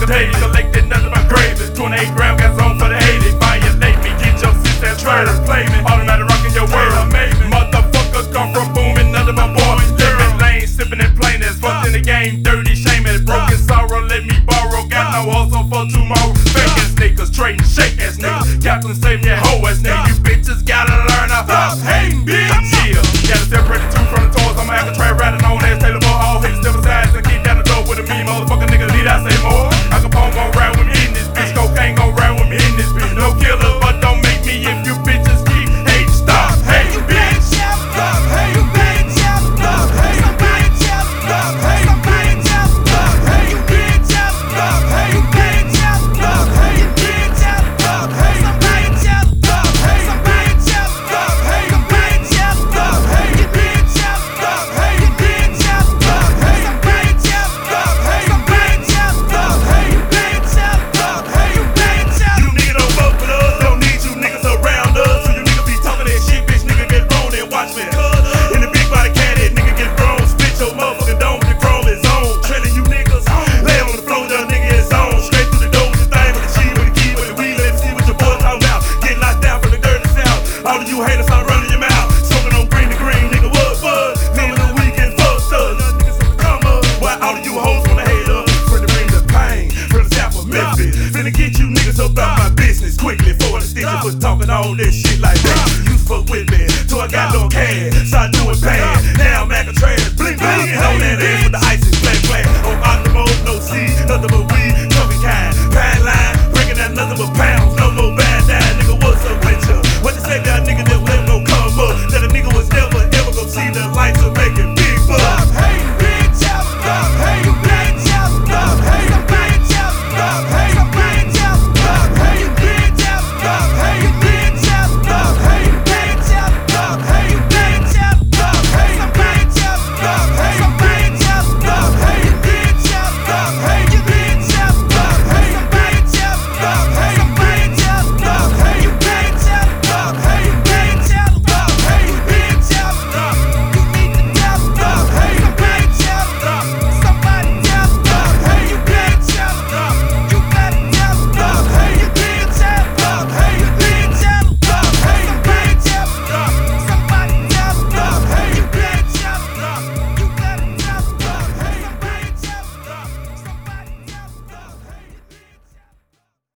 motherfucking days. Collected nothing but gravy. 28 gram gas on for the 80. Violate me, get your sister try to play me. Automatic rocking your world, amazing. Motherfuckers come from booming, nothing but boys. Living lane, sipping and plain as fucked in the game. Dirty shame and broken sorrow. Let me borrow. Got no hustle for tomorrow. Fake ass niggas, trading shake ass niggas. Captain save me, hoe ass nigga. You bitches gotta learn to stop hating, bitch. Yeah, gotta separate the two from the toys. I'ma have to try riding on ass Taylor Moore. All hits step aside and keep down the door with a mean motherfucker nigga. Need I say more? Al Capone gon' ride with me in this bitch. Cocaine gon' ride with me in this bitch. No killer, but don't make me if you bitches keep hate. Stop hating, bitch. Stop hating, bitch. Stop hating, bitch. Stop hating, bitch. Stop hating, bitch. Stop hating, bitch. Stop hating, bitch. Stop hating, bitch. Stop hating, bitch. Stop hating, bitch. Stop hating, bitch. Stop hating, bitch. Stop hating, bitch. Stop hating, bitch. Stop hating, bitch. Stop hating, bitch. You niggas don't fuck with us, don't need you niggas around us. So you niggas be talking that shit, bitch, nigga get thrown and watch me. In the big body caddy, nigga get thrown. Spit your motherfucking dome, the chrome is on. Trailing you niggas, lay on the floor, young nigga is on. Straight through the door with the thing, with the G, with the key, with the weed. Let me see what your boys talking about. Getting locked down from the dirty south. All of you haters start running your mouth. Smoking on green to green, nigga, what bud? Living the weekend, fucked up. Come up, why all of you hoes wanna hate up? Finna bring the pain from the south of Memphis. Finna get you niggas up out my business quickly. For the stitches for talking all this shit like that. You fuck with me, till I got no cash. Start doing bad.